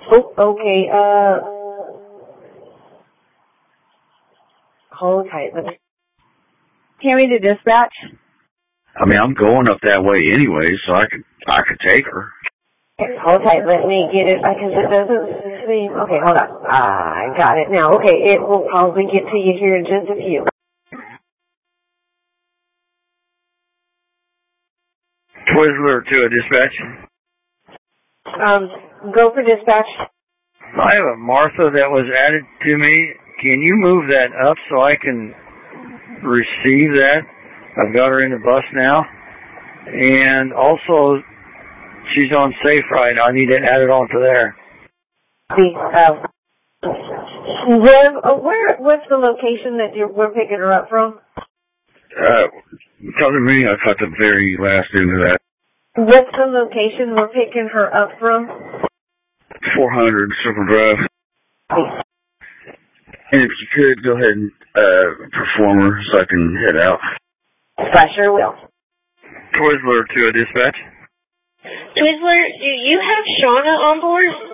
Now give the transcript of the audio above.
Oh, okay, hold tight. Tammy to dispatch. I mean, I'm going up that way anyway, so I could take her. Okay, hold tight. Let me get it because it doesn't seem. Okay, hold on. I got it now. Okay, it will probably get to you here in just a few. Twizzler to a dispatch. Go for dispatch. I have a Martha that was added to me. Can you move that up so I can receive that? I've got her in the bus now. And also, she's on Safe Ride. I need to add it onto there. What's the location that we're picking her up from? Tell me, I caught the very last end of that. What's the location we're picking her up from? 400 Circle Drive. And if you could, go ahead and perform her so I can head out. I sure will. Twizzler to a dispatch. Twizzler, do you have Shauna on board?